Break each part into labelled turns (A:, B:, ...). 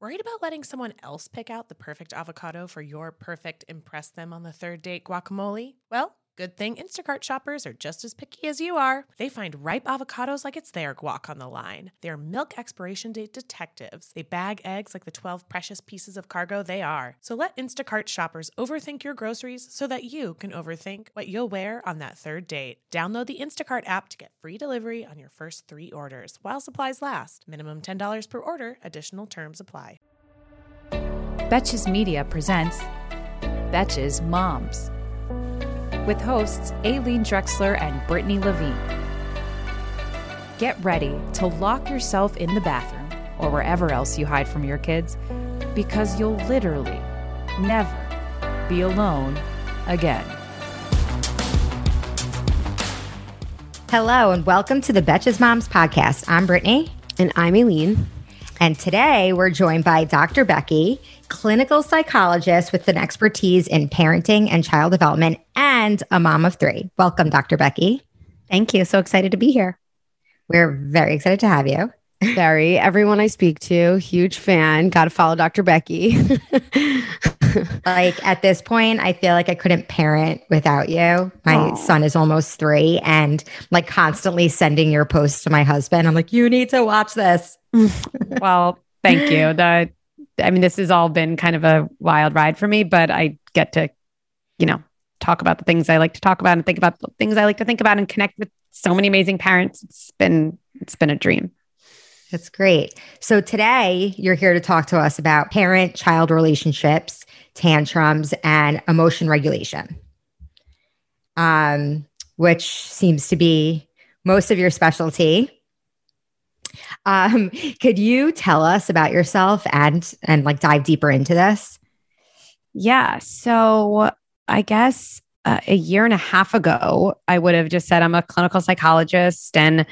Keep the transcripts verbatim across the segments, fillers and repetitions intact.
A: Worried about letting someone else pick out the perfect avocado for your perfect impress them on the third date guacamole? Well, good thing Instacart shoppers are just as picky as you are. They find ripe avocados like it's their guac on the line. They're milk expiration date detectives. They bag eggs like the twelve precious pieces of cargo they are. So let Instacart shoppers overthink your groceries so that you can overthink what you'll wear on that third date. Download the Instacart app to get free delivery on your first three orders while supplies last. Minimum ten dollars per order. Additional terms apply.
B: Betches Media presents Betches Moms, with hosts Aileen Drexler and Brittany Levine. Get ready to lock yourself in the bathroom or wherever else you hide from your kids, because you'll literally never be alone again.
C: Hello and welcome to the Betches Moms podcast. I'm Brittany.
D: And I'm Aileen.
C: And today we're joined by Doctor Becky, clinical psychologist with an expertise in parenting and child development and a mom of three. Welcome, Doctor Becky.
D: Thank you. So excited to be here.
C: We're very excited to have you.
D: Very. Everyone I speak to, huge fan. Got to follow Doctor Becky.
C: Like at this point, I feel like I couldn't parent without you. My Aww. son is almost three and like constantly sending your posts to my husband. I'm like, you need to watch this.
D: Well, thank you. The, I mean, this has all been kind of a wild ride for me, but I get to, you know, talk about the things I like to talk about and think about the things I like to think about and connect with so many amazing parents. It's been, it's been a dream.
C: That's great. So today you're here to talk to us about parent-child relationships, tantrums, and emotion regulation, um, which seems to be most of your specialty. Um, could you tell us about yourself and and like dive deeper into this?
D: Yeah. So I guess uh, a year and a half ago, I would have just said I'm a clinical psychologist and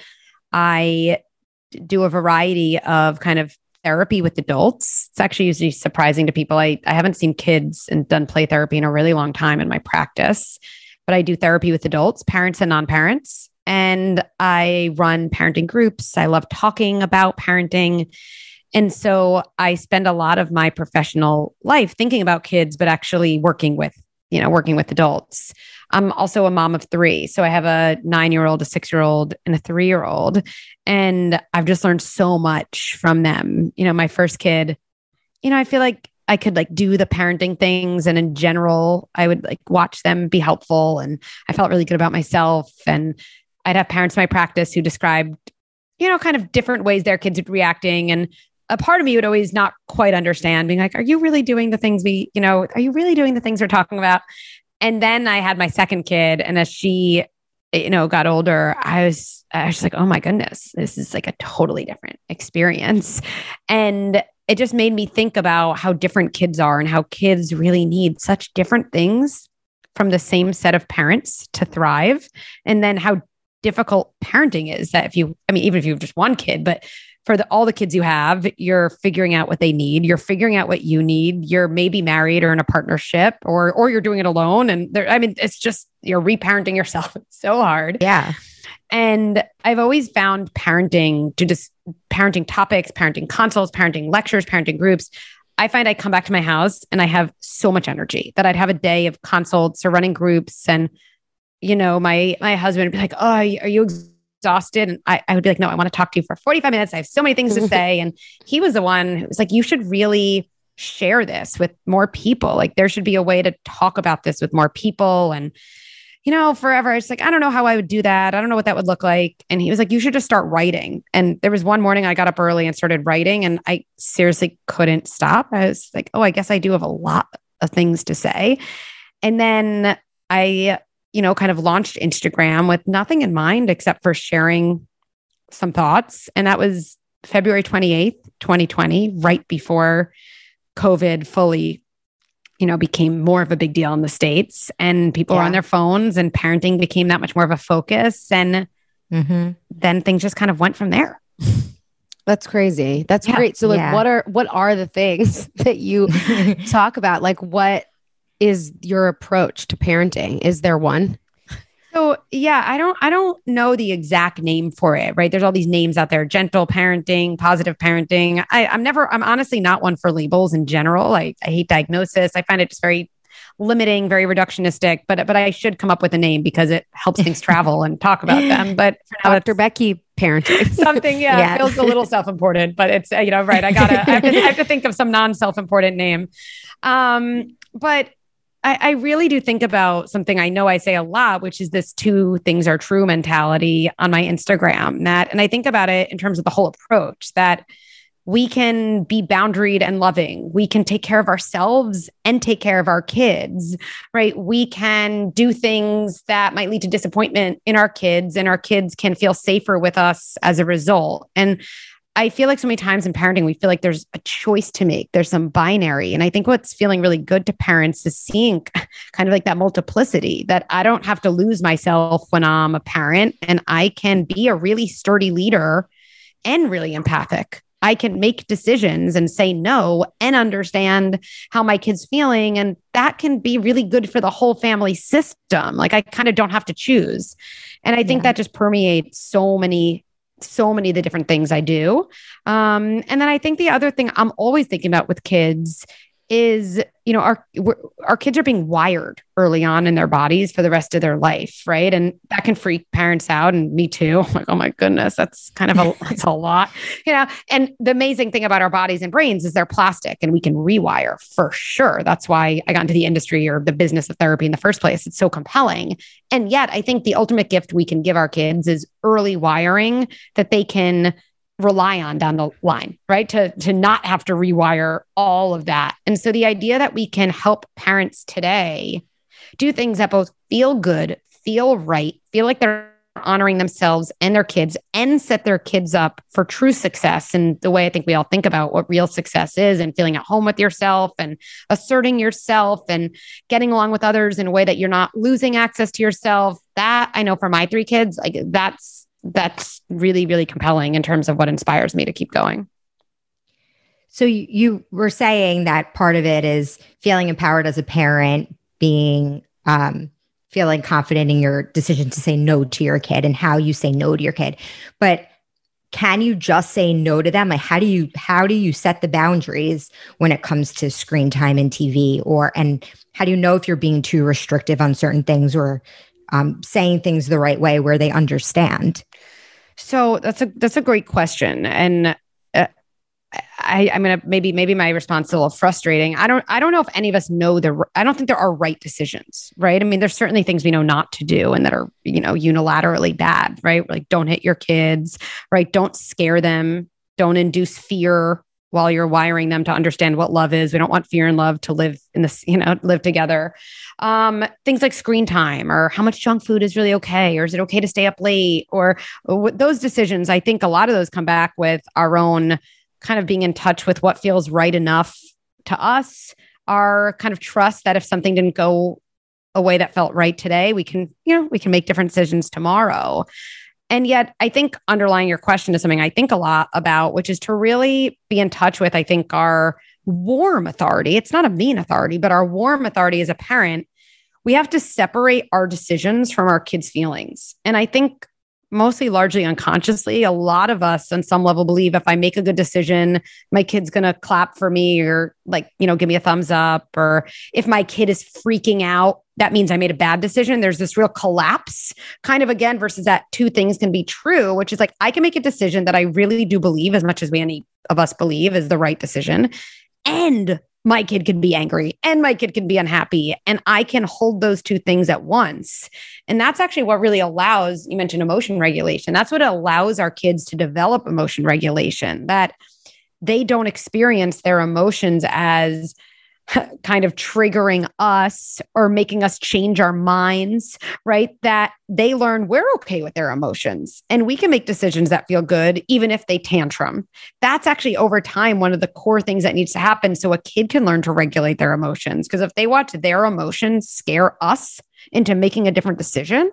D: I do a variety of kind of therapy with adults. It's actually usually surprising to people. I, I haven't seen kids and done play therapy in a really long time in my practice, but I do therapy with adults, parents and non-parents. And I run parenting groups. I love talking about parenting. And so I spend a lot of my professional life thinking about kids, but actually working with, you know, working with adults. I'm also a mom of three. So I have a nine-year-old, a six-year-old, and a three-year-old. And I've just learned so much from them. You know, my first kid, you know, I feel like I could like do the parenting things. And in general, I would like watch them be helpful. And I felt really good about myself. And I'd have parents in my practice who described, you know, kind of different ways their kids would be reacting. And a part of me would always not quite understand, being like, are you really doing the things we, you know, are you really doing the things we're talking about? And then I had my second kid. And as she, you know, got older, I was, I was just like, oh my goodness, this is like a totally different experience. And it just made me think about how different kids are and how kids really need such different things from the same set of parents to thrive. And then how difficult parenting is that if you, I mean, even if you have just one kid, but for the, all the kids you have, you're figuring out what they need. You're figuring out what you need. You're maybe married or in a partnership or, or you're doing it alone. And there, I mean, it's just, you're reparenting yourself. It's so hard.
C: Yeah.
D: And I've always found parenting to just parenting topics, parenting consults, parenting lectures, parenting groups. I find I come back to my house and I have so much energy that I'd have a day of consults or running groups. And, you know, my, my husband would be like, oh, are you, are you exhausted? And I, I would be like, no, I want to talk to you for forty-five minutes. I have so many things to say. And he was the one who was like, you should really share this with more people. Like there should be a way to talk about this with more people. And, you know, forever, it's like, I don't know how I would do that. I don't know what that would look like. And he was like, you should just start writing. And there was one morning I got up early and started writing and I seriously couldn't stop. I was like, oh, I guess I do have a lot of things to say. And then I, you know, kind of launched Instagram with nothing in mind except for sharing some thoughts. And that was February twenty-eighth, twenty twenty, right before COVID fully, you know, became more of a big deal in the States and people yeah. were on their phones and parenting became that much more of a focus. And mm-hmm. then things just kind of went from there.
E: That's crazy. That's yeah. great. So like, yeah. what are, what are the things that you talk about? Like, what is your approach to parenting? Is there one?
D: So yeah, I don't, I don't know the exact name for it, right? There's all these names out there: gentle parenting, positive parenting. I, I'm never, I'm honestly not one for labels in general. I, I hate diagnosis. I find it just very limiting, very reductionistic, but, but I should come up with a name because it helps things travel and talk about them. But for now,
E: Doctor Becky parenting.
D: Something, yeah, yeah. feels a little self-important, but it's, you know, right. I gotta, I have to, I have to think of some non-self-important name. Um, but I, I really do think about something I know I say a lot, which is this two things are true mentality on my Instagram. That, and I think about it in terms of the whole approach, that we can be boundaried and loving. We can take care of ourselves and take care of our kids, right? We can do things that might lead to disappointment in our kids, and our kids can feel safer with us as a result. And I feel like so many times in parenting, we feel like there's a choice to make. There's some binary. And I think what's feeling really good to parents is seeing kind of like that multiplicity, that I don't have to lose myself when I'm a parent, and I can be a really sturdy leader and really empathic. I can make decisions and say no and understand how my kid's feeling. And that can be really good for the whole family system. Like I kind of don't have to choose. And I think yeah. that just permeates so many so many of the different things I do. Um, and then I think the other thing I'm always thinking about with kids is, you know, our, our kids are being wired early on in their bodies for the rest of their life. Right. And that can freak parents out, and me too. I'm like, oh my goodness, that's kind of a, that's a lot, you know? And the amazing thing about our bodies and brains is they're plastic and we can rewire for sure. That's why I got into the industry or the business of therapy in the first place. It's so compelling. And yet I think the ultimate gift we can give our kids is early wiring that they can rely on down the line, right? To, to not have to rewire all of that. And so the idea that we can help parents today do things that both feel good, feel right, feel like they're honoring themselves and their kids, and set their kids up for true success. And the way I think we all think about what real success is, and feeling at home with yourself and asserting yourself and getting along with others in a way that you're not losing access to yourself. That I know for my three kids, like that's that's really, really compelling in terms of what inspires me to keep going.
C: So you, you were saying that part of it is feeling empowered as a parent, being, um, feeling confident in your decision to say no to your kid and how you say no to your kid. But can you just say no to them? Like, how do you, how do you set the boundaries when it comes to screen time and T V, or, and how do you know if you're being too restrictive on certain things, or um, saying things the right way where they understand?
D: So that's a that's a great question, and uh, I I'm gonna maybe maybe my response is a little frustrating. I don't I don't know if any of us know the I don't think there are right decisions, right? I mean, there's certainly things we know not to do and that are, you know, unilaterally bad, right? Like don't hit your kids, right? Don't scare them, don't induce fear while you're wiring them to understand what love is. We don't want fear and love to live in this, you know, live together. Um, things like screen time, or how much junk food is really okay, or is it okay to stay up late, or, or those decisions. I think a lot of those come back with our own kind of being in touch with what feels right enough to us, our kind of trust that if something didn't go a way that felt right today, we can, you know, we can make different decisions tomorrow. And yet I think underlying your question is something I think a lot about, which is to really be in touch with, I think, our warm authority. It's not a mean authority, but our warm authority as a parent. We have to separate our decisions from our kids' feelings. And I think mostly largely unconsciously, a lot of us on some level believe if I make a good decision, my kid's going to clap for me, or like, you know, give me a thumbs up. Or if my kid is freaking out, that means I made a bad decision. There's this real collapse kind of again, versus that two things can be true, which is like, I can make a decision that I really do believe, as much as we any of us believe is the right decision. And my kid can be angry and my kid can be unhappy, and I can hold those two things at once. And that's actually what really allows, you mentioned emotion regulation. That's what allows our kids to develop emotion regulation, that they don't experience their emotions as kind of triggering us or making us change our minds, right? That they learn we're okay with their emotions and we can make decisions that feel good, even if they tantrum. That's actually over time, one of the core things that needs to happen so a kid can learn to regulate their emotions. Because if they watch their emotions scare us into making a different decision,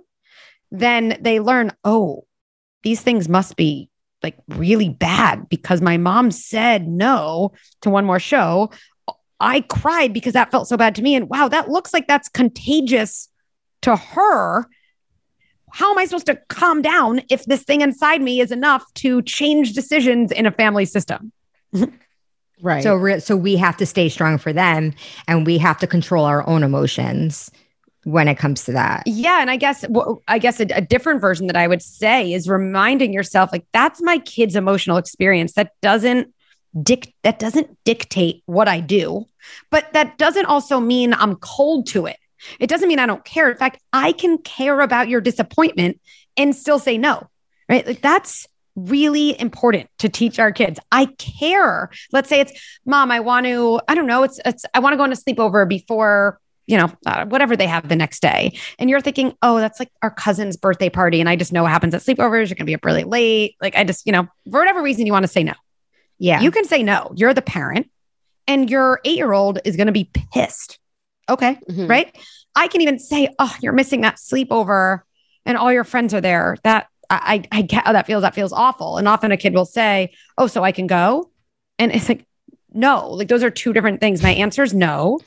D: then they learn, oh, these things must be like really bad because my mom said no to one more show. I cried because that felt so bad to me. And wow, that looks like that's contagious to her. how am I supposed to calm down if this thing inside me is enough to change decisions in a family system?
C: Right. So, re- so we have to stay strong for them, and we have to control our own emotions when it comes to that.
D: Yeah. And I guess, well, I guess a, a different version that I would say is reminding yourself, like, that's my kid's emotional experience. That doesn't dic- that doesn't dictate what I do, but that doesn't also mean I'm cold to it. It doesn't mean I don't care. In fact, I can care about your disappointment and still say no, right? Like, that's really important to teach our kids. I care. Let's say it's, Mom, I want to, I don't know, it's, it's, I want to go on a sleepover before, you know, uh, whatever they have the next day. And you're thinking, oh, that's like our cousin's birthday party. And I just know what happens at sleepovers. You're going to be up really late. Like, I just, you know, for whatever reason you want to say no.
C: Yeah.
D: You can say no. You're the parent, and your eight-year-old is going to be pissed. Okay. Mm-hmm. Right. I can even say, oh, you're missing that sleepover and all your friends are there. That I, I get how that feels. That feels awful. And often a kid will say, oh, so I can go. And it's like, no, like those are two different things. My answer is no.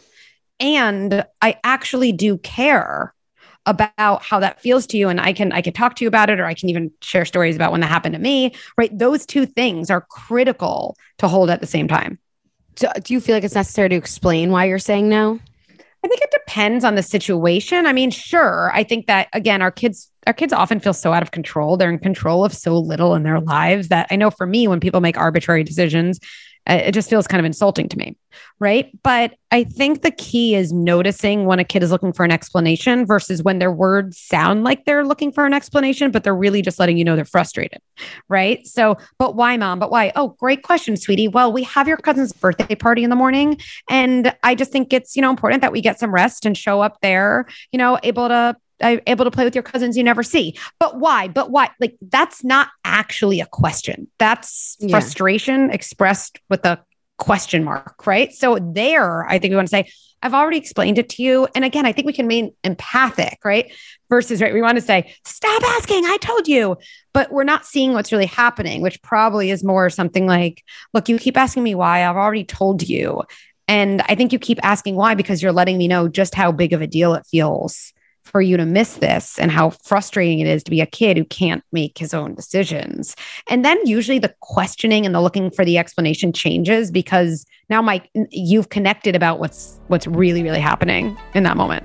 D: And I actually do care about how that feels to you. And I can, I can talk to you about it, or I can even share stories about when that happened to me, right? Those two things are critical to hold at the same time.
E: So do you feel like it's necessary to explain why you're saying no?
D: I think it depends on the situation. I mean, sure. I think that, again, our kids, our kids often feel so out of control. They're in control of so little in their lives that I know for me, when people make arbitrary decisions, it just feels kind of insulting to me. Right. But I think the key is noticing when a kid is looking for an explanation versus when their words sound like they're looking for an explanation, but they're really just letting you know they're frustrated. Right. So, but why, Mom? But why? Oh, great question, sweetie. Well, we have your cousin's birthday party in the morning. And I just think it's, you know, important that we get some rest and show up there, you know, able to I'm able to play with your cousins you never see. But why? But why? Like, that's not actually a question. That's yeah. frustration expressed with a question mark, right? So there, I think we want to say, I've already explained it to you. And again, I think we can mean empathic, right? Versus, right, we want to say, stop asking, I told you. But we're not seeing what's really happening, which probably is more something like, look, you keep asking me why, I've already told you. And I think you keep asking why because you're letting me know just how big of a deal it feels for you to miss this and how frustrating it is to be a kid who can't make his own decisions. And then usually the questioning and the looking for the explanation changes because now my you've connected about what's what's really, really happening in that moment.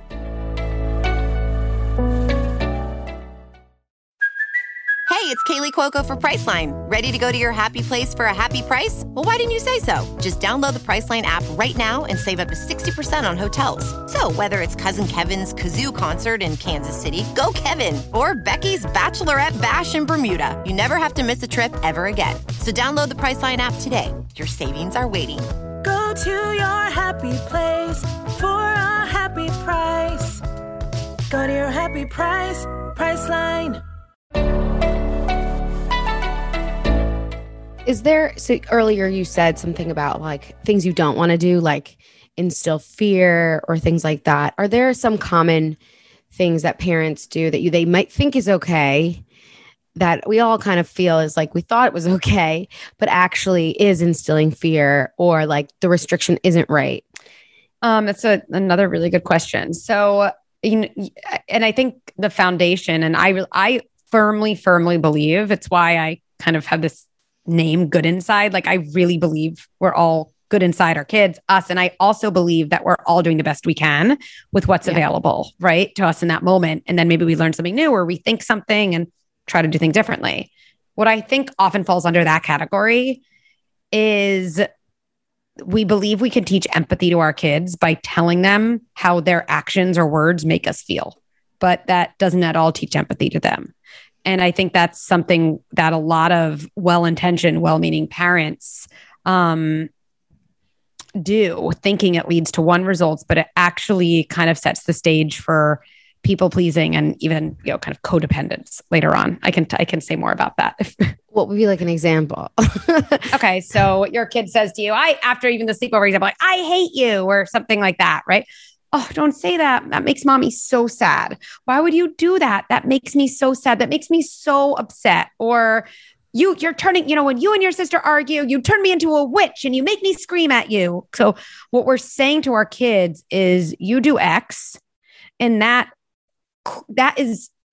F: Hey, it's Kaylee Cuoco for Priceline. Ready to go to your happy place for a happy price? Well, why didn't you say so? Just download the Priceline app right now and save up to sixty percent on hotels. So whether it's Cousin Kevin's Kazoo Concert in Kansas City, go Kevin, or Becky's Bachelorette Bash in Bermuda, you never have to miss a trip ever again. So download the Priceline app today. Your savings are waiting.
G: Go to your happy place for a happy price. Go to your happy price, Priceline.
E: Is there, so earlier you said something about like things you don't want to do, like instill fear or things like that. Are there some common things that parents do that you they might think is okay, that we all kind of feel is like we thought it was okay, but actually is instilling fear, or like the restriction isn't right?
D: Um, that's a, another really good question. So, you know, and I think the foundation, and I, I firmly, firmly believe it's why I kind of have this name Good Inside. Like, I really believe we're all good inside, our kids, us. And I also believe that we're all doing the best we can with what's yeah. available, right, to us in that moment. And then maybe we learn something new or we think something and try to do things differently. What I think often falls under that category is we believe we can teach empathy to our kids by telling them how their actions or words make us feel, but that doesn't at all teach empathy to them. And I think that's something that a lot of well-intentioned, well-meaning parents um, do, thinking it leads to one results, but it actually kind of sets the stage for people pleasing and even, you know, kind of codependence later on. I can, t- I can say more about that.
E: What would be like an example?
D: Okay. So your kid says to you, I, after even the sleepover example, like, I hate you, or something like that. Right. Oh, don't say that. That makes mommy so sad. Why would you do that? That makes me so sad. That makes me so upset. Or you, you're turning, you know, when you and your sister argue, you turn me into a witch and you make me scream at you. So what we're saying to our kids is you do X, and that, that is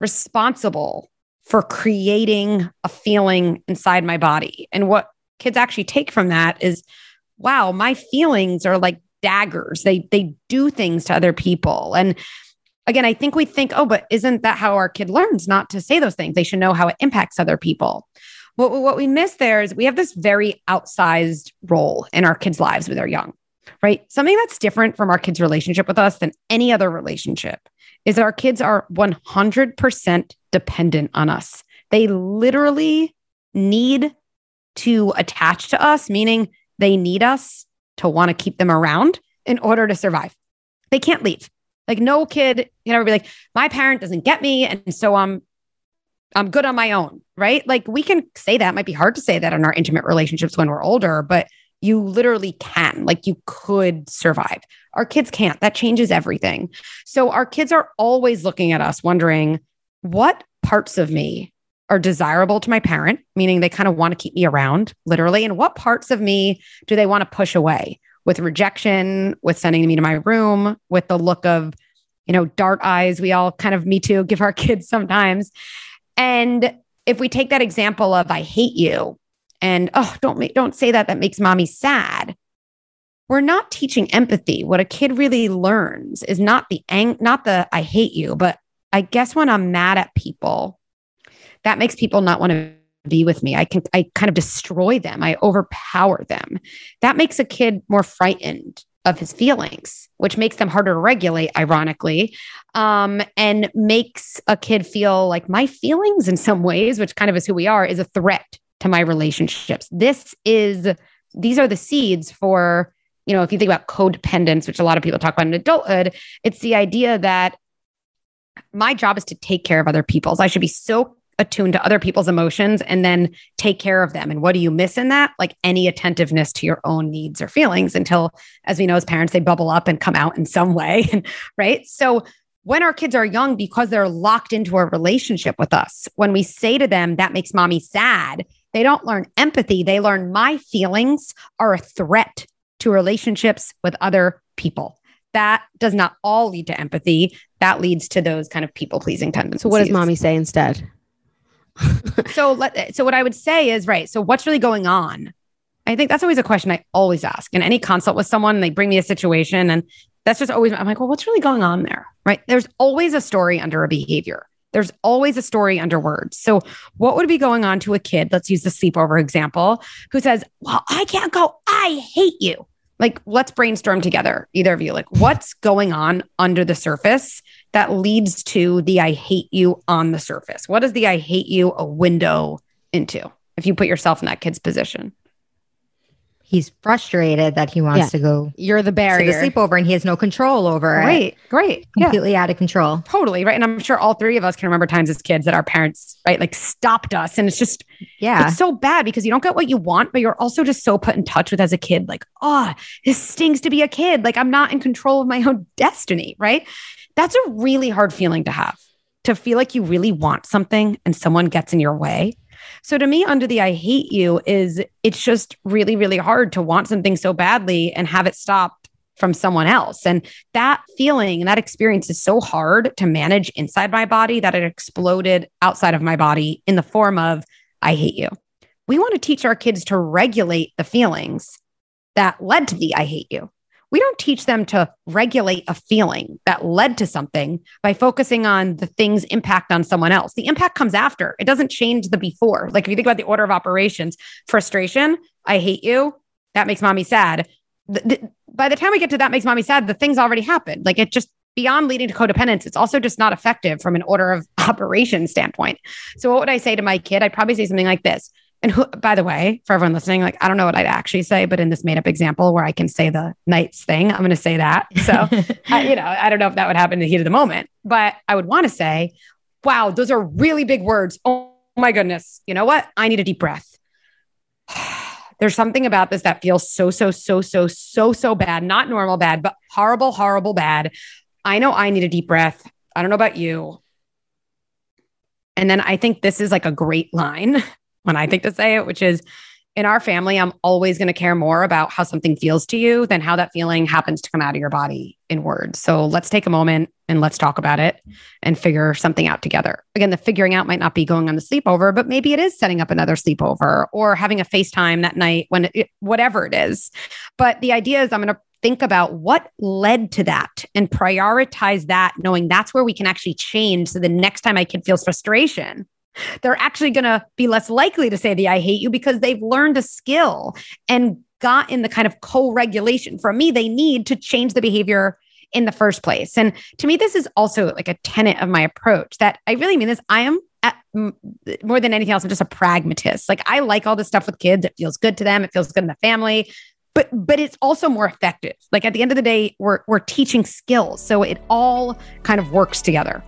D: responsible for creating a feeling inside my body. And what kids actually take from that is, wow, my feelings are like daggers. They they do things to other people. And again, I think we think, oh, but isn't that how our kid learns not to say those things? They should know how it impacts other people. What, what we miss there is we have this very outsized role in our kids' lives when they're young, right? Something that's different from our kids' relationship with us than any other relationship is that our kids are one hundred percent dependent on us. They literally need to attach to us, meaning they need us to want to keep them around in order to survive. They can't leave. Like no kid, you know, be like, my parent doesn't get me. And so I'm, I'm good on my own, right? Like we can say that. It might be hard to say that in our intimate relationships when we're older, but you literally can, like you could survive. Our kids can't. That changes everything. So our kids are always looking at us wondering what parts of me are desirable to my parent, meaning they kind of want to keep me around, literally, and what parts of me do they want to push away with rejection, with sending me to my room, with the look of, you know, dart eyes we all kind of, me too, give our kids sometimes. And if we take that example of I hate you and, oh, don't make, don't say that, that makes mommy sad. We're not teaching empathy. What a kid really learns is not the ang- not the I hate you, but I guess when I'm mad at people, that makes people not want to be with me. I can, I kind of destroy them. I overpower them. That makes a kid more frightened of his feelings, which makes them harder to regulate, ironically, um, and makes a kid feel like my feelings in some ways, which kind of is who we are, is a threat to my relationships. This is, these are the seeds for, you know, if you think about codependence, which a lot of people talk about in adulthood, it's the idea that my job is to take care of other people's. I should be so attuned to other people's emotions and then take care of them. And what do you miss in that? Like any attentiveness to your own needs or feelings until, as we know, as parents, they bubble up and come out in some way, right? So when our kids are young, because they're locked into a relationship with us, when we say to them, that makes mommy sad, they don't learn empathy. They learn my feelings are a threat to relationships with other people. That does not all lead to empathy. That leads to those kind of people-pleasing tendencies.
E: So what does mommy say instead?
D: so let, so what I would say is, right, so what's really going on? I think that's always a question I always ask. In any consult with someone, they bring me a situation and that's just always, I'm like, well, what's really going on there? Right? There's always a story under a behavior. There's always a story under words. So what would be going on to a kid? Let's use the sleepover example, who says, well, I can't go. I hate you. Like, let's brainstorm together, either of you. Like, what's going on under the surface that leads to the I hate you on the surface? What is the I hate you a window into if you put yourself in that kid's position?
C: He's frustrated that he wants
E: Yeah.
C: to go
E: You're the
C: to
E: barrier.
C: the sleepover and he has no control over it.
D: Great, great. Yeah.
C: Completely out of control.
D: Totally. Right. And I'm sure all three of us can remember times as kids that our parents, right, like stopped us. And it's just,
C: Yeah.
D: it's so bad because you don't get what you want, but you're also just so put in touch with as a kid, like, oh, this stings to be a kid. Like I'm not in control of my own destiny. Right. That's a really hard feeling to have, to feel like you really want something and someone gets in your way. So to me, under the I hate you is it's just really, really hard to want something so badly and have it stopped from someone else. And that feeling and that experience is so hard to manage inside my body that it exploded outside of my body in the form of I hate you. We want to teach our kids to regulate the feelings that led to the I hate you. We don't teach them to regulate a feeling that led to something by focusing on the thing's impact on someone else. The impact comes after. It doesn't change the before. Like if you think about the order of operations, frustration, I hate you, that makes mommy sad. The, the, by the time we get to that makes mommy sad, the thing's already happened. Like it just, beyond leading to codependence, it's also just not effective from an order of operations standpoint. So what would I say to my kid? I'd probably say something like this. And who, by the way, for everyone listening, like, I don't know what I'd actually say, but in this made up example where I can say the nice thing, I'm going to say that. So, I, you know, I don't know if that would happen in the heat of the moment, but I would want to say, wow, those are really big words. Oh my goodness. You know what? I need a deep breath. There's something about this that feels so, so, so, so, so, so bad, not normal bad, but horrible, horrible bad. I know I need a deep breath. I don't know about you. And then I think this is like a great line when I think to say it, which is, in our family, I'm always going to care more about how something feels to you than how that feeling happens to come out of your body in words. So let's take a moment and let's talk about it and figure something out together. Again, the figuring out might not be going on the sleepover, but maybe it is setting up another sleepover or having a FaceTime that night when it, whatever it is. But the idea is I'm going to think about what led to that and prioritize that, knowing that's where we can actually change. So the next time my kid feels frustration, they're actually going to be less likely to say the I hate you because they've learned a skill and gotten the kind of co-regulation from me they need to change the behavior in the first place. And to me, this is also like a tenet of my approach that I really mean this. I am at, m- more than anything else, I'm just a pragmatist. Like I like all this stuff with kids. It feels good to them. It feels good in the family, but, but it's also more effective. Like at the end of the day, we're, we're teaching skills. So it all kind of works together.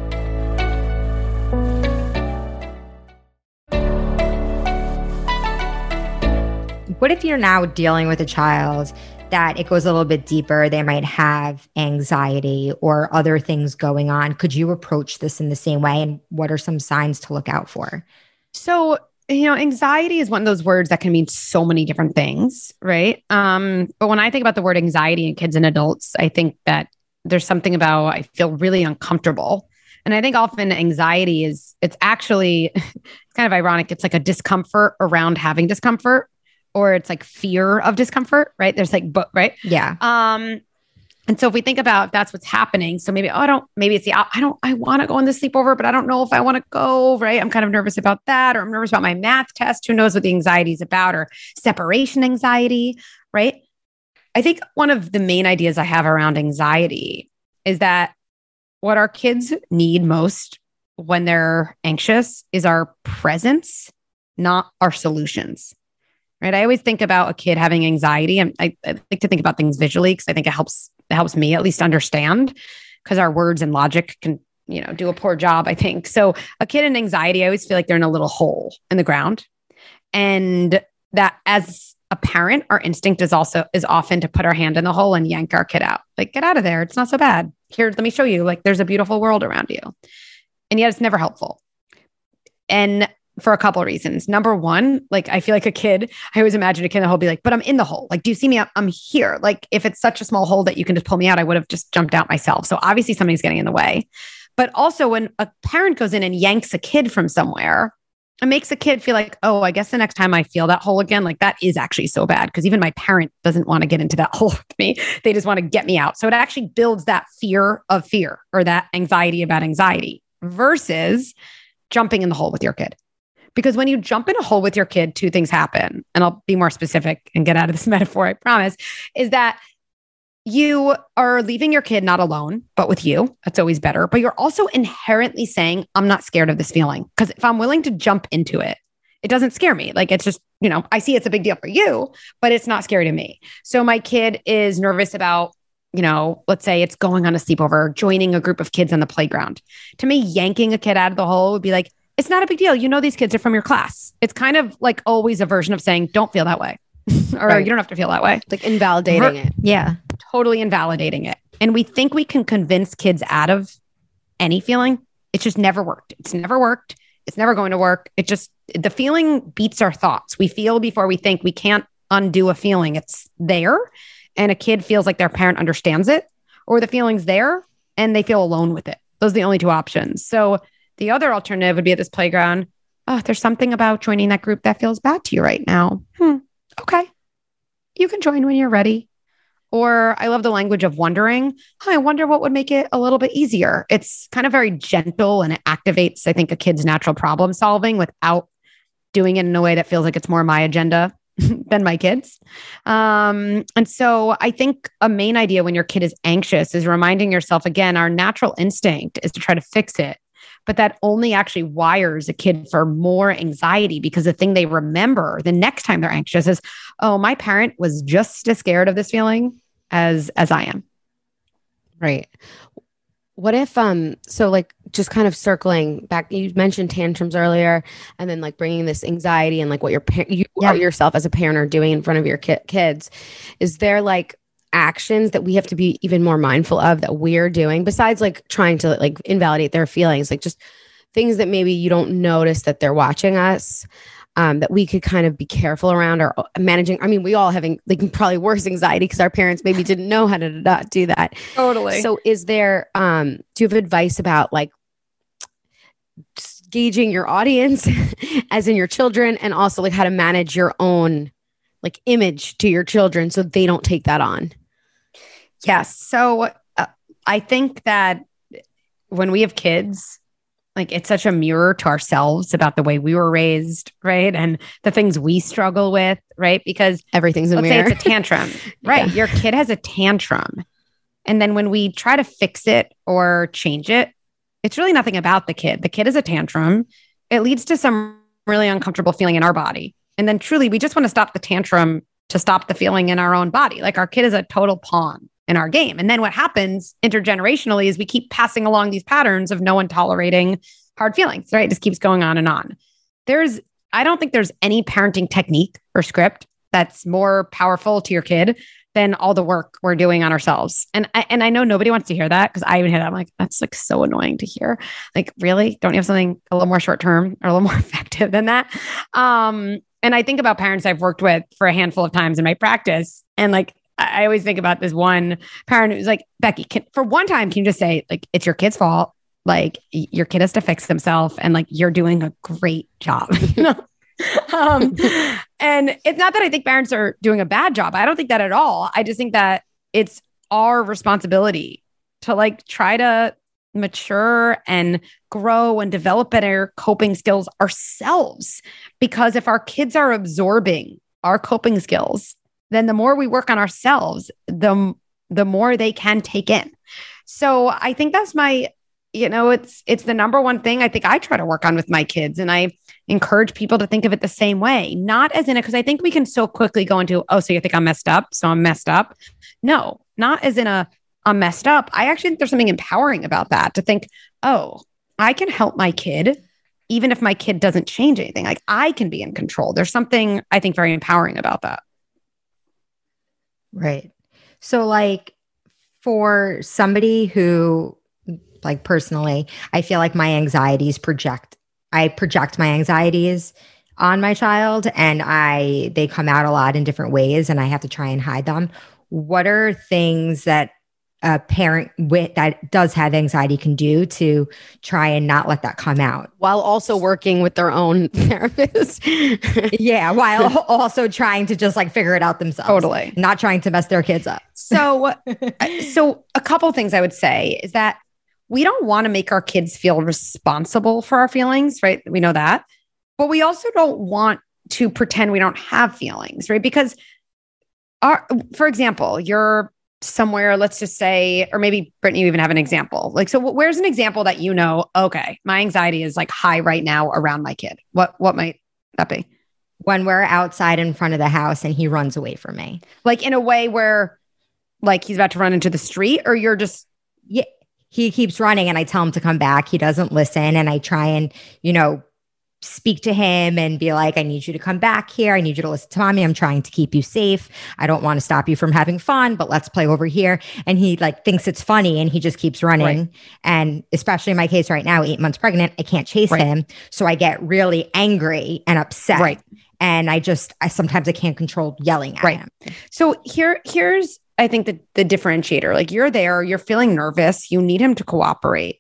C: What if you're now dealing with a child that it goes a little bit deeper? They might have anxiety or other things going on. Could you approach this in the same way? And what are some signs to look out for?
D: So, you know, anxiety is one of those words that can mean so many different things, right? Um, but when I think about the word anxiety in kids and adults, I think that there's something about, I feel really uncomfortable. And I think often anxiety is, it's actually, it's kind of ironic. It's like a discomfort around having discomfort. Or it's like fear of discomfort, right? There's like, but right.
C: Yeah.
D: Um, and so if we think about if that's what's happening, so maybe, oh, I don't, maybe it's the, I don't, I want to go on the sleepover, but I don't know if I want to go, right? I'm kind of nervous about that, or I'm nervous about my math test. Who knows what the anxiety is about, or separation anxiety, right? I think one of the main ideas I have around anxiety is that what our kids need most when they're anxious is our presence, not our solutions. Right. I always think about a kid having anxiety, and I, I like to think about things visually because I think it helps, it helps me at least understand, because our words and logic can, you know, do a poor job, I think. So a kid in anxiety, I always feel like they're in a little hole in the ground. And that as a parent, our instinct is also, is often to put our hand in the hole and yank our kid out. Like, get out of there. It's not so bad. Here, let me show you, like, there's a beautiful world around you. And yet it's never helpful. And for a couple of reasons. Number one, like I feel like a kid, I always imagine a kid in the hole be like, but I'm in the hole. Like, do you see me? I'm, I'm here. Like if it's such a small hole that you can just pull me out, I would have just jumped out myself. So obviously something's getting in the way. But also when a parent goes in and yanks a kid from somewhere, it makes a kid feel like, oh, I guess the next time I feel that hole again, like that is actually so bad. Because even my parent doesn't want to get into that hole with me. They just want to get me out. So it actually builds that fear of fear, or that anxiety about anxiety, versus jumping in the hole with your kid. Because when you jump in a hole with your kid, two things happen. And I'll be more specific and get out of this metaphor, I promise, is that you are leaving your kid not alone, but with you. That's always better. But you're also inherently saying, I'm not scared of this feeling. Because if I'm willing to jump into it, it doesn't scare me. Like it's just, you know, I see it's a big deal for you, but it's not scary to me. So my kid is nervous about, you know, let's say it's going on a sleepover, joining a group of kids on the playground. To me, yanking a kid out of the hole would be like, it's not a big deal. You know, these kids are from your class. It's kind of like always a version of saying, don't feel that way. or right. You don't have to feel that way.
E: Like invalidating Ver- it.
C: Yeah.
D: Totally invalidating it. And we think we can convince kids out of any feeling. It's just never worked. It's never worked. It's never going to work. It just, the feeling beats our thoughts. We feel before we think. We can't undo a feeling. It's there. And a kid feels like their parent understands it, or the feeling's there and they feel alone with it. Those are the only two options. So the other alternative would be at this playground. Oh, there's something about joining that group that feels bad to you right now. Hmm. Okay. You can join when you're ready. Or I love the language of wondering. Oh, I wonder what would make it a little bit easier. It's kind of very gentle, and it activates, I think, a kid's natural problem solving without doing it in a way that feels like it's more my agenda than my kids. Um, and so I think a main idea when your kid is anxious is reminding yourself, again, our natural instinct is to try to fix it. But that only actually wires a kid for more anxiety, because the thing they remember the next time they're anxious is, oh, my parent was just as scared of this feeling as as I am.
E: Right. What if, um, so like just kind of circling back, you mentioned tantrums earlier, and then like bringing this anxiety and like what your par- you
C: yeah.
E: yourself as a parent are doing in front of your ki- kids. Is there like actions that we have to be even more mindful of that we're doing, besides like trying to like invalidate their feelings, like just things that maybe you don't notice that they're watching us, um, that we could kind of be careful around or managing? I mean, we all having like probably worse anxiety because our parents maybe didn't know how to not do that.
D: Totally.
E: So is there, um, do you have advice about like gauging your audience as in your children, and also like how to manage your own like image to your children so they don't take that on?
D: Yes. So uh, I think that when we have kids, like it's such a mirror to ourselves about the way we were raised, right? And the things we struggle with, right? Because
E: everything's a
D: let's
E: mirror.
D: say it's a tantrum, right? Yeah. Your kid has a tantrum. And then when we try to fix it or change it, it's really nothing about the kid. The kid is a tantrum. It leads to some really uncomfortable feeling in our body. And then truly, we just want to stop the tantrum to stop the feeling in our own body. Like our kid is a total pawn in our game. And then what happens intergenerationally is we keep passing along these patterns of no one tolerating hard feelings, right? It just keeps going on and on. There's, I don't think there's any parenting technique or script that's more powerful to your kid than all the work we're doing on ourselves. And I, and I know nobody wants to hear that because I even hear that. I'm like, that's like so annoying to hear. Like, really? Don't you have something a little more short-term or a little more effective than that? Um, and I think about parents I've worked with for a handful of times in my practice. And like, I always think about this one parent who's like, Becky, can, for one time, can you just say like, it's your kid's fault. Like your kid has to fix himself and like, you're doing a great job. um, and it's not that I think parents are doing a bad job. I don't think that at all. I just think that it's our responsibility to like try to mature and grow and develop better coping skills ourselves. Because if our kids are absorbing our coping skills, then the more we work on ourselves, the, the more they can take in. So I think that's my, you know, it's, it's the number one thing I think I try to work on with my kids. And I encourage people to think of it the same way, not as in it, because I think we can so quickly go into, oh, so you think I'm messed up, so I'm messed up. No, not as in a, I'm messed up. I actually think there's something empowering about that, to think, oh, I can help my kid, even if my kid doesn't change anything. Like I can be in control. There's something I think very empowering about that.
C: Right. So like for somebody who, like personally, I feel like my anxieties project, I project my anxieties on my child, and I, they come out a lot in different ways and I have to try and hide them. What are things that a parent with that does have anxiety can do to try and not let that come out
E: while also working with their own therapist?
C: Yeah, while also trying to just like figure it out themselves.
D: Totally.
C: Not trying to mess their kids up.
D: So, so a couple things I would say is that we don't want to make our kids feel responsible for our feelings, right? We know that, but we also don't want to pretend we don't have feelings, right? Because our, for example, you're somewhere, let's just say, or maybe Brittany, you even have an example. Like, so where's an example that, you know, okay, my anxiety is like high right now around my kid. What, what might that be?
C: When we're outside in front of the house and he runs away from me.
D: Like in a way where like he's about to run into the street, or you're just,
C: yeah, he keeps running and I tell him to come back. He doesn't listen. And I try and, you know, speak to him and be like, I need you to come back here. I need you to listen to mommy. I'm trying to keep you safe. I don't want to stop you from having fun, but let's play over here. And he like thinks it's funny and he just keeps running. Right. And especially in my case right now, eight months pregnant, I can't chase right. him. So I get really angry and upset.
D: Right.
C: And I just, I sometimes I can't control yelling at
D: right.
C: him.
D: So here, here's, I think the, the differentiator, like you're there, you're feeling nervous. You need him to cooperate.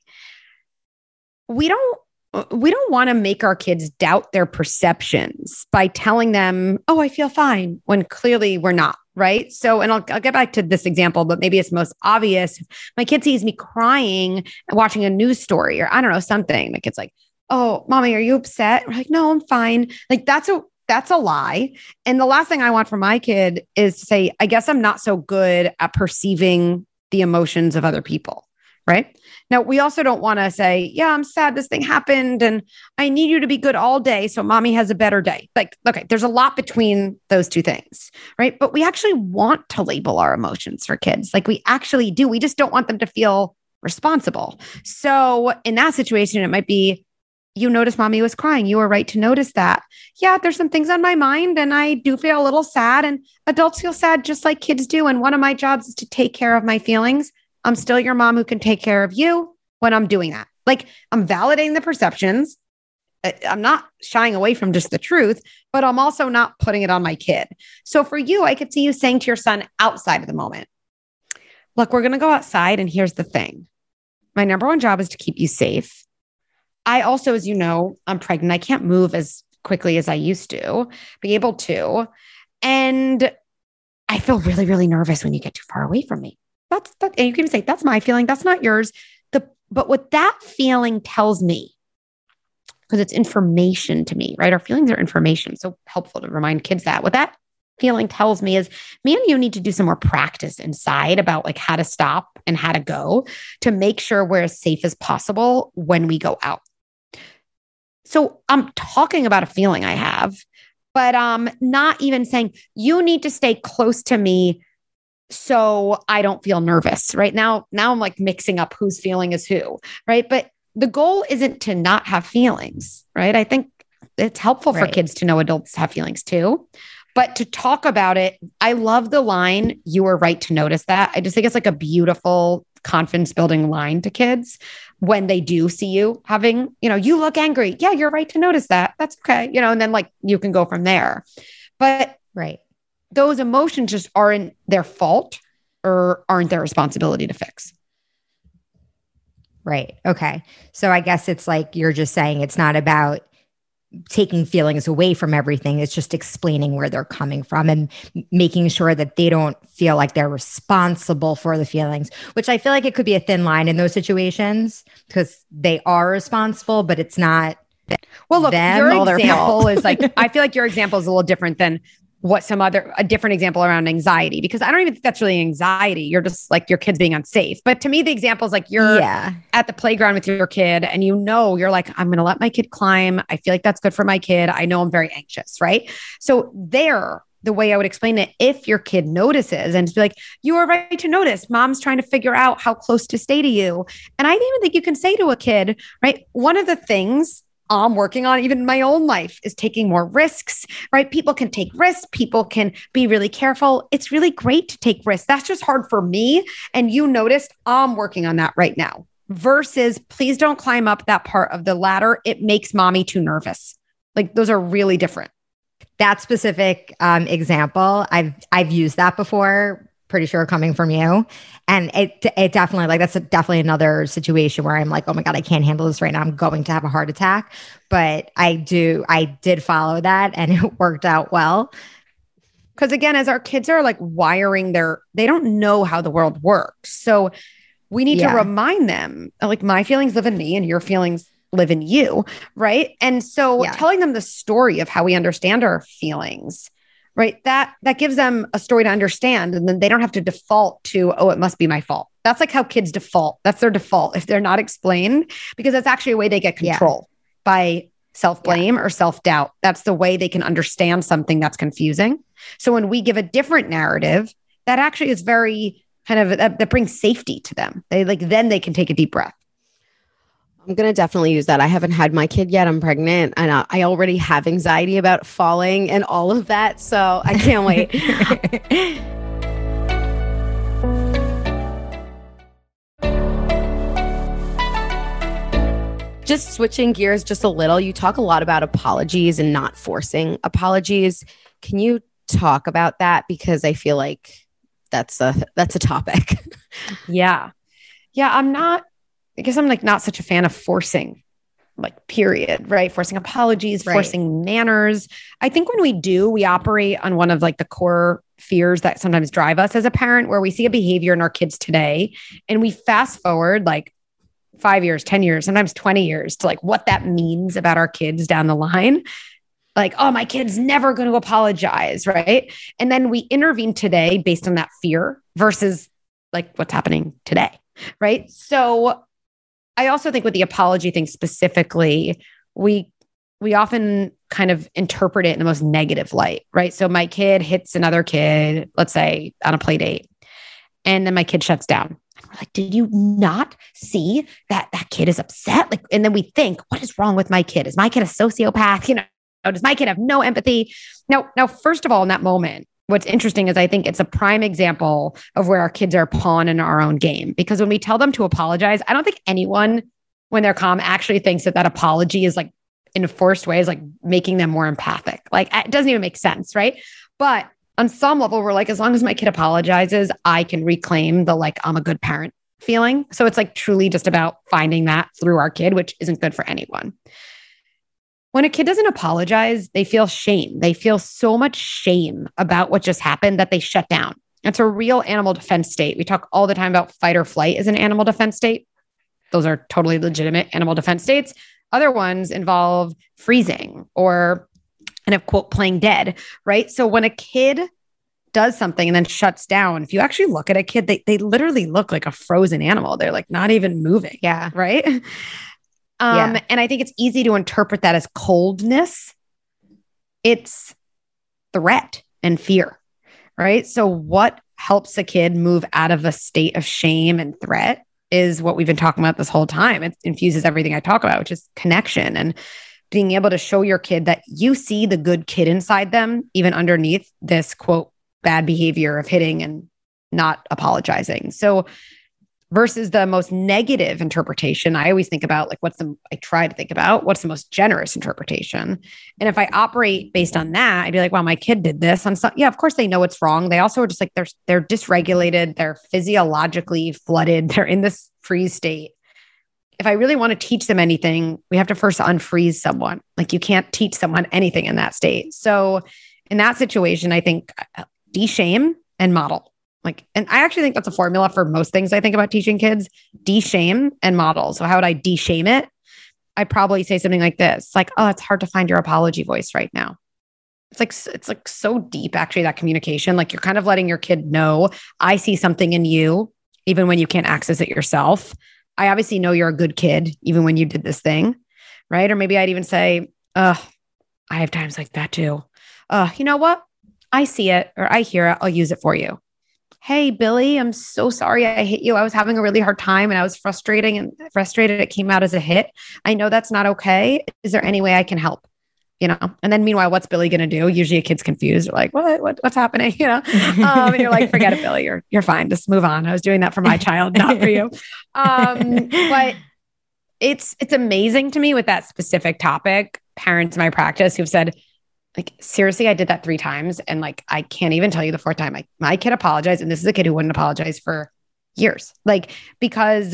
D: We don't, we don't want to make our kids doubt their perceptions by telling them, oh, I feel fine, when clearly we're not, right? So, and I'll, I'll get back to this example, but maybe it's most obvious. My kid sees me crying and watching a news story, or I don't know, something. The kid's like, oh, mommy, are you upset? We're like, no, I'm fine. Like that's a, that's a lie. And the last thing I want for my kid is to say, I guess I'm not so good at perceiving the emotions of other people, right? Now, we also don't want to say, yeah, I'm sad this thing happened and I need you to be good all day so mommy has a better day. Like, okay, there's a lot between those two things, right? But we actually want to label our emotions for kids. Like we actually do. We just don't want them to feel responsible. So in that situation, it might be, you noticed mommy was crying. You were right to notice that. Yeah, there's some things on my mind and I do feel a little sad, and adults feel sad just like kids do. And one of my jobs is to take care of my feelings. I'm still your mom who can take care of you when I'm doing that. Like I'm validating the perceptions. I'm not shying away from just the truth, but I'm also not putting it on my kid. So for you, I could see you saying to your son outside of the moment, look, we're going to go outside. And here's the thing. My number one job is to keep you safe. I also, as you know, I'm pregnant. I can't move as quickly as I used to be able to. And I feel really, really nervous when you get too far away from me. That's that. And you can say, that's my feeling. That's not yours. The, but what that feeling tells me, because it's information to me, right? Our feelings are information. So helpful to remind kids that. What that feeling tells me is me and you need to do some more practice inside about like how to stop and how to go to make sure we're as safe as possible when we go out. So I'm talking about a feeling I have, but um, not even saying you need to stay close to me so I don't feel nervous. Right now, now I'm like mixing up whose feeling is who, right? But the goal isn't to not have feelings, right? I think it's helpful for
C: Right.
D: kids to know adults have feelings too, but to talk about it. I love the line, you were right to notice that. I just think it's like a beautiful confidence building line to kids when they do see you having, you know, you look angry. Yeah, you're right to notice that. That's okay. You know, and then like you can go from there. But
C: Right.
D: those emotions just aren't their fault or aren't their responsibility to fix.
C: Right. Okay. So I guess it's like you're just saying it's not about taking feelings away from everything. It's just explaining where they're coming from and making sure that they don't feel like they're responsible for the feelings, which I feel like it could be a thin line in those situations because they are responsible, but it's not.
D: Well, look,
C: them,
D: your
C: all their
D: example
C: fault.
D: is like, I feel like your example is a little different than what some other, a different example around anxiety, because I don't even think that's really anxiety. You're just like your kid's being unsafe. But to me, the example is like you're
C: Yeah.
D: at the playground with your kid and you know, you're like, I'm going to let my kid climb. I feel like that's good for my kid. I know I'm very anxious, right? So there, the way I would explain it, if your kid notices and be like, you are right to notice, mom's trying to figure out how close to stay to you. And I even think you can say to a kid, right? One of the things I'm working on, even in my own life, is taking more risks, right? People can take risks. People can be really careful. It's really great to take risks. That's just hard for me. And you noticed I'm working on that right now versus please don't climb up that part of the ladder. It makes mommy too nervous. Like those are really different.
C: That specific um, example, I've I've used that before. Pretty sure coming from you, and it it definitely like that's a, definitely another situation where I'm like, oh my god, I can't handle this right now. I'm going to have a heart attack. But I do, I did follow that, and it worked out well.
D: Because again, as our kids are like wiring their, they don't know how the world works, so we need
C: Yeah.
D: to remind them, like my feelings live in me, and your feelings live in you, right? And so
C: Yeah.
D: telling them the story of how we understand our feelings, right? That that gives them a story to understand, and then they don't have to default to, oh, it must be my fault. That's like how kids default. That's their default if they're not explained, because that's actually a way they get
C: Yeah.
D: control by self-blame or self-doubt. That's the way they can understand something that's confusing. So when we give a different narrative, that actually is very kind of that, that brings safety to them. They like then they can take a deep breath.
E: I'm going to definitely use that. I haven't had my kid yet. I'm pregnant and I, I already have anxiety about falling and all of that. So I can't wait. Just switching gears just a little, you talk a lot about apologies and not forcing apologies. Can you talk about that? Because I feel like that's a that's a topic.
D: Yeah. Yeah. I'm not, I guess I'm like not such a fan of forcing, like period, right? Forcing apologies,
C: Right.
D: forcing manners. I think when we do, we operate on one of like the core fears that sometimes drive us as a parent, where we see a behavior in our kids today and we fast forward like five years, ten years, sometimes twenty years to like what that means about our kids down the line. Like, oh, my kid's never going to apologize, right? And then we intervene today based on that fear versus like what's happening today, right? So I also think with the apology thing specifically, we we often kind of interpret it in the most negative light, right? So my kid hits another kid, let's say on a play date, and then my kid shuts down. And we're like, did you not see that that kid is upset? Like, and then we think, what is wrong with my kid? Is my kid a sociopath? You know, does my kid have no empathy? Now, now, first of all, in that moment, what's interesting is I think it's a prime example of where our kids are a pawn in our own game. Because when we tell them to apologize, I don't think anyone, when they're calm, actually thinks that that apology is like in forced ways, like making them more empathic. Like it doesn't even make sense, right? But on some level, we're like, as long as my kid apologizes, I can reclaim the like, I'm a good parent feeling. So it's like truly just about finding that through our kid, which isn't good for anyone. When a kid doesn't apologize, they feel shame. They feel so much shame about what just happened that they shut down. It's a real animal defense state. We talk all the time about fight or flight as an animal defense state. Those are totally legitimate animal defense states. Other ones involve freezing or kind of quote, playing dead, right? So when a kid does something and then shuts down, if you actually look at a kid, they, they literally look like a frozen animal. They're like not even moving.
C: Yeah.
D: Right. Um,
C: Yeah.
D: And I think it's easy to interpret that as coldness. It's threat and fear, right? So what helps a kid move out of a state of shame and threat is what we've been talking about this whole time. It infuses everything I talk about, which is connection and being able to show your kid that you see the good kid inside them, even underneath this quote, bad behavior of hitting and not apologizing. So versus the most negative interpretation, I always think about like, what's the, I try to think about what's the most generous interpretation. And if I operate based on that, I'd be like, wow, my kid did this on some, yeah, of course they know it's wrong. They also are just like, they're, they're dysregulated. They're physiologically flooded. They're in this freeze state. If I really want to teach them anything, we have to first unfreeze someone. Like you can't teach someone anything in that state. So in that situation, I think de-shame and model. Like, and I actually think that's a formula for most things I think about teaching kids, de-shame and model. So how would I de-shame it? I'd probably say something like this, like, oh, it's hard to find your apology voice right now. It's like, it's like so deep, actually, that communication. Like you're kind of letting your kid know, I see something in you, even when you can't access it yourself. I obviously know you're a good kid, even when you did this thing, right? Or maybe I'd even say, uh, I have times like that too. Uh, you know what? I see it or I hear it. I'll use it for you. Hey, Billy, I'm so sorry I hit you. I was having a really hard time and I was frustrating and frustrated. It came out as a hit. I know that's not okay. Is there any way I can help? You know, and then meanwhile, what's Billy going to do? Usually a kid's confused. They're like, what, what, what's happening? You know, um, and you're like, forget it, Billy, you're, you're fine. Just move on. I was doing that for my child, not for you. Um, but it's, it's amazing to me with that specific topic, parents in my practice who've said, like, seriously, I did that three times. And like, I can't even tell you the fourth time. Like my kid apologized. And this is a kid who wouldn't apologize for years. Like, because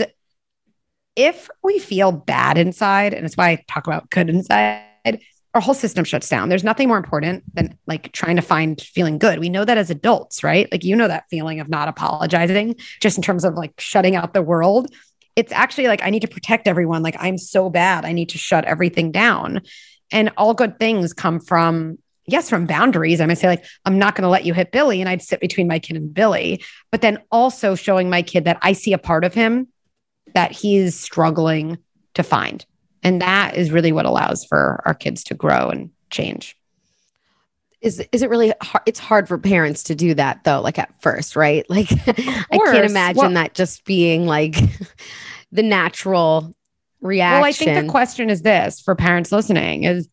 D: if we feel bad inside, and it's why I talk about good inside, our whole system shuts down. There's nothing more important than like trying to find feeling good. We know that as adults, right? Like, you know, that feeling of not apologizing just in terms of like shutting out the world. It's actually like, I need to protect everyone. Like I'm so bad. I need to shut everything down. And all good things come from, yes, from boundaries. I might say like, I'm not going to let you hit Billy. And I'd sit between my kid and Billy, but then also showing my kid that I see a part of him that he's struggling to find. And that is really what allows for our kids to grow and change.
E: Is is it really hard? It's hard for parents to do that though, like at first, right? Like I can't imagine well, that just being like the natural reaction.
D: Well, I think the question is this for parents listening is,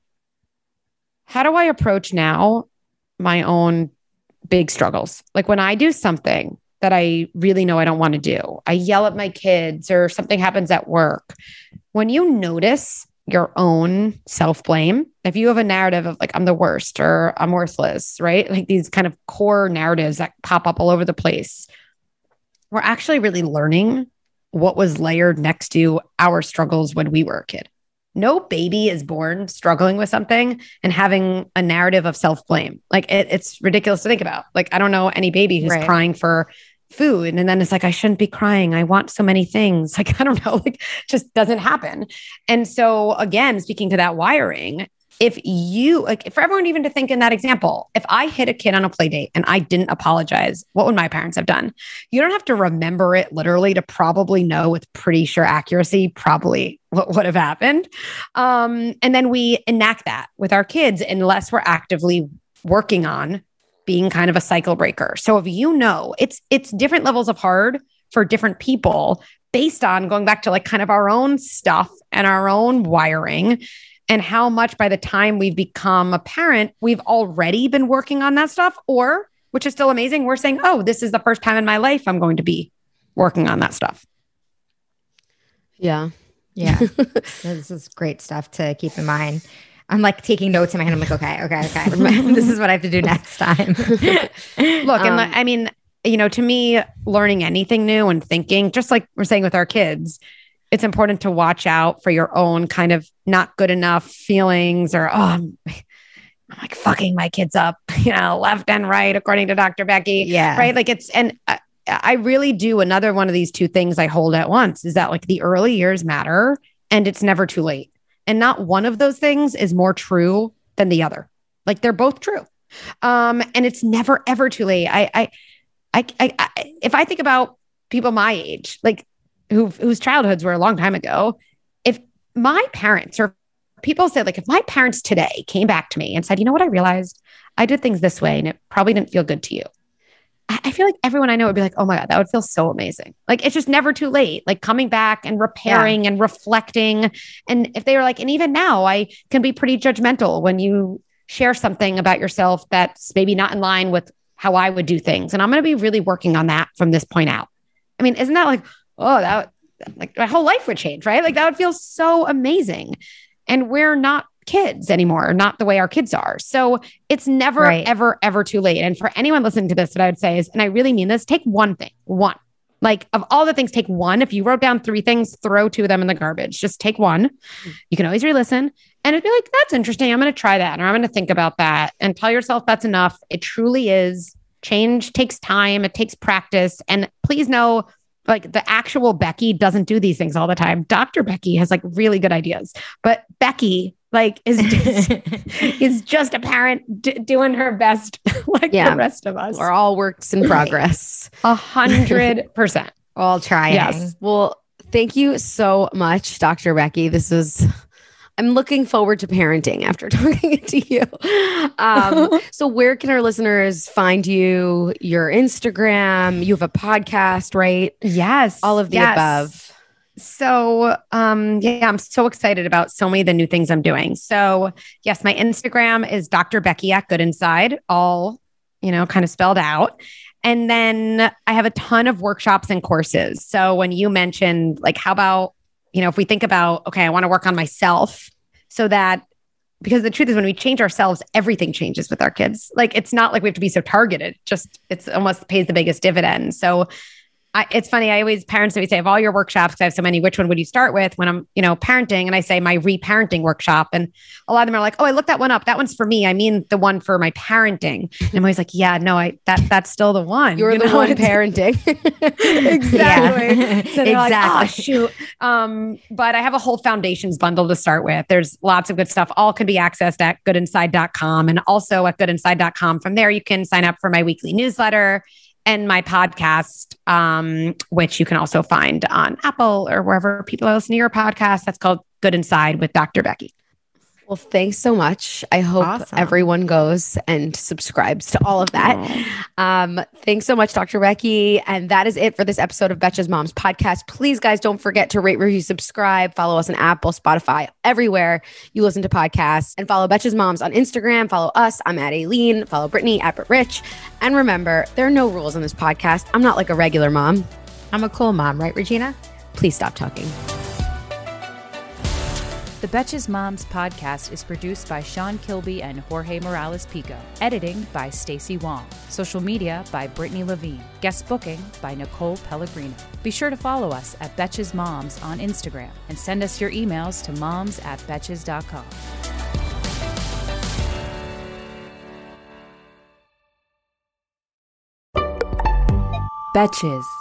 D: how do I approach now my own big struggles? Like when I do something that I really know I don't want to do, I yell at my kids or something happens at work. When you notice your own self-blame, if you have a narrative of like, I'm the worst or I'm worthless, right? Like these kind of core narratives that pop up all over the place, we're actually really learning what was layered next to our struggles when we were a kid. No baby is born struggling with something and having a narrative of self-blame. Like it, it's ridiculous to think about. Like, I don't know any baby who's right. crying for food. And then it's like, I shouldn't be crying. I want so many things. Like, I don't know, like just doesn't happen. And so again, speaking to that wiring, if you like, for everyone even to think in that example, if I hit a kid on a play date and I didn't apologize, what would my parents have done? You don't have to remember it literally to probably know with pretty sure accuracy, probably what would have happened. Um, and then we enact that with our kids unless we're actively working on being kind of a cycle breaker. So if you know, it's, it's different levels of hard for different people based on going back to like kind of our own stuff and our own wiring. And how much by the time we've become a parent, we've already been working on that stuff, or, which is still amazing, we're saying, oh, this is the first time in my life I'm going to be working on that stuff.
E: Yeah.
C: Yeah. This is great stuff to keep in mind. I'm like taking notes in my head. I'm like, okay, okay, okay. This is what I have to do next time.
D: Look,
E: Um,
D: and I mean, you know, to me, learning anything new and thinking, just like we're saying with our kids, it's important to watch out for your own kind of not good enough feelings or, oh, I'm, I'm like fucking my kids up, you know, left and right, according to Doctor Becky.
C: Yeah.
D: Right. Like it's, and I, I really do. Another one of these two things I hold at once is that like the early years matter and it's never too late. And not one of those things is more true than the other. Like they're both true. Um, and it's never, ever too late. I, I, I, I, I if I think about people my age, like who, whose childhoods were a long time ago, if my parents or people said, like, if my parents today came back to me and said, you know what, I realized I did things this way and it probably didn't feel good to you. I feel like everyone I know would be like, oh my God, that would feel so amazing. Like, it's just never too late. Like coming back and repairing yeah. and reflecting. And if they were like, and even now I can be pretty judgmental when you share something about yourself that's maybe not in line with how I would do things. And I'm going to be really working on that from this point out. I mean, isn't that like, oh, that like my whole life would change, right? Like that would feel so amazing. And we're not kids anymore, not the way our kids are. So it's never, right. ever, ever too late. And for anyone listening to this, what I would say is, and I really mean this, take one thing, one, like of all the things, take one. If you wrote down three things, throw two of them in the garbage, just take one. You can always re-listen and it'd be like, that's interesting. I'm going to try that. Or I'm going to think about that and tell yourself that's enough. It truly is. Change takes time. It takes practice. And please know, like the actual Becky doesn't do these things all the time. Doctor Becky has like really good ideas, but Becky like is just, is just a parent d- doing her best like yeah. the rest of us.
E: We're all works in progress.
D: A hundred percent.
C: All trying.
E: Yes. Well, thank you so much, Doctor Becky. This is, I'm looking forward to parenting after talking to you. Um, so where can our listeners find you? Your Instagram, you have a podcast, right?
D: Yes.
E: All of the
D: yes.
E: above.
D: So, um, yeah, I'm so excited about so many of the new things I'm doing. So yes, my Instagram is Doctor Becky at Good Inside, all, you know, kind of spelled out. And then I have a ton of workshops and courses. So when you mentioned like, how about, you know, if we think about, okay, I want to work on myself so that, because the truth is when we change ourselves, everything changes with our kids. Like, it's not like we have to be so targeted, just it's almost pays the biggest dividend. So I, it's funny. I always, parents always say, of all your workshops, I have so many, which one would you start with when I'm, you know, parenting? And I say my reparenting workshop. And a lot of them are like, oh, I looked that one up. That one's for me. I mean, the one for my parenting. And I'm always like, yeah, no, I, that, that's still the one.
E: You're
D: you
E: the
D: know?
E: one parenting.
D: Exactly. So they're like,
C: Exactly.
D: oh, shoot. Um, but I have a whole foundations bundle to start with. There's lots of good stuff. All can be accessed at good inside dot com and also at good inside dot com. From there, you can sign up for my weekly newsletter and my podcast, um, which you can also find on Apple or wherever people listen to your podcast. That's called Good Inside with Doctor Becky.
E: Well, thanks so much. I hope
C: Awesome.
E: everyone goes and subscribes to all of that. Um, thanks so much, Doctor Becky. And that is it for this episode of Betches Moms podcast. Please, guys, don't forget to rate, review, subscribe, follow us on Apple, Spotify, everywhere you listen to podcasts, and follow Betches Moms on Instagram. Follow us. I'm at Aileen. Follow Brittany at Brit Rich. And remember, there are no rules on this podcast. I'm not like a regular mom.
C: I'm a cool mom, right, Regina?
E: Please stop talking.
B: The Betches Moms podcast is produced by Sean Kilby and Jorge Morales Pico. Editing by Stacey Wong. Social media by Brittany Levine. Guest booking by Nicole Pellegrino. Be sure to follow us at Betches Moms on Instagram and send us your emails to moms at betches dot com. Betches.